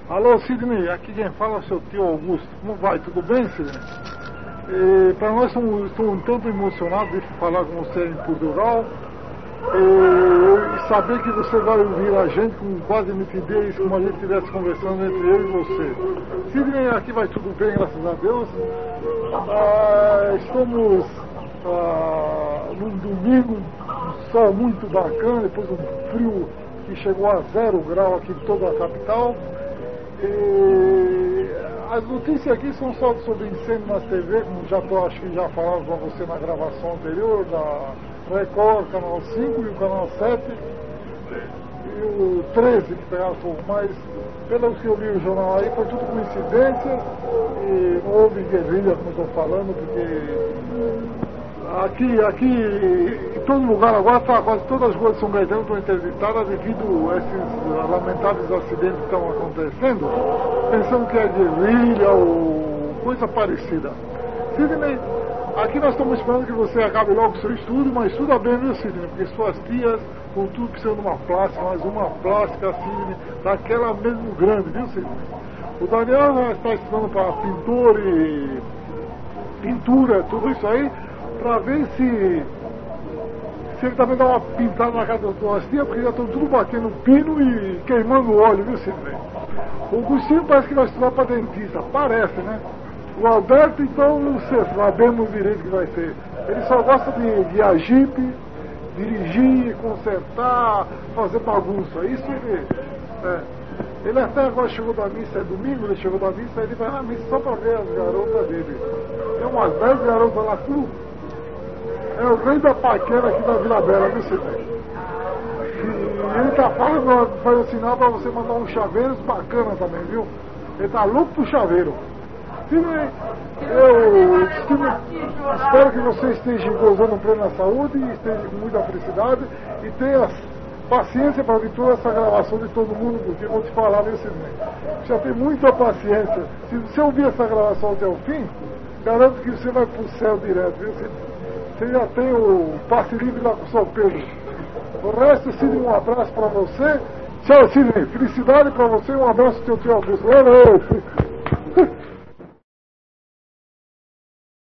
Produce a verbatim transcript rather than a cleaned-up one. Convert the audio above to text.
Alô, Sidney, aqui quem fala é o seu tio Augusto. Como vai? Tudo bem, Sidney? Para nós estamos, estou um tanto emocionado de falar com você em Portugal e, e saber que você vai ouvir a gente com quase nitidez, como a gente estivesse conversando entre eu e você. Sidney, aqui vai tudo bem, graças a Deus. Ah, estamos ah, num domingo, um sol muito bacana, depois um frio que chegou a zero grau aqui em toda a capital. E as notícias aqui são só sobre incêndio na T V, como já tô, acho que já falava com você na gravação anterior, da Record, Canal cinco e o Canal sete, e o treze que pegaram fogo, mas pelo que eu li o jornal aí, foi tudo coincidência, e não houve guerrilha, como estou falando, porque aqui, aqui, em todo lugar agora, tá, quase todas as ruas de São Gaetano estão interditadas devido a esses lamentáveis acidentes que estão acontecendo, pensando que é guerrilha ou coisa parecida. Sidney, aqui nós estamos esperando que você acabe logo o seu estudo, mas estuda bem, viu, Sidney? Porque suas tias, com tudo precisando de uma plástica, mas uma plástica, Sidney, daquela mesmo grande, viu, Sidney? O Daniel já está estudando para pintor e pintura, tudo isso aí, para ver se, se ele também dá uma pintada na casa das tuas tias, porque já estão tudo batendo pino e queimando óleo, viu, Sidney? O Gustinho parece que vai estudar para dentista, parece, né? O Alberto, então, não sei, sabemos direito que vai ser. Ele só gosta de guiar jipe, dirigir, consertar, fazer bagunça. Isso ele... É. Ele até agora chegou da missa, é domingo, ele chegou da missa, ele vai na missa só para ver as garotas dele. Tem umas dez garotas lá, tudo. É o rei da paquera aqui da Vila Bela, viu, Sidney? E ele tá falando, faz sinal para você mandar uns chaveiros bacana também, viu? Ele tá louco pro chaveiro. Sidney, eu espero que você esteja gozando plena saúde, esteja com muita felicidade e tenha paciência para ver toda essa gravação de todo mundo, porque eu vou te falar, viu, Sidney? Já tem muita paciência. Se você ouvir essa gravação até o fim, garanto que você vai pro céu direto, viu, Sidney? Você já tem o passe livre lá com o São Pedro. O resto, Sidney, um abraço para você. Tchau, Sidney. Felicidade para você e um abraço do teu tio Augusto. Valeu!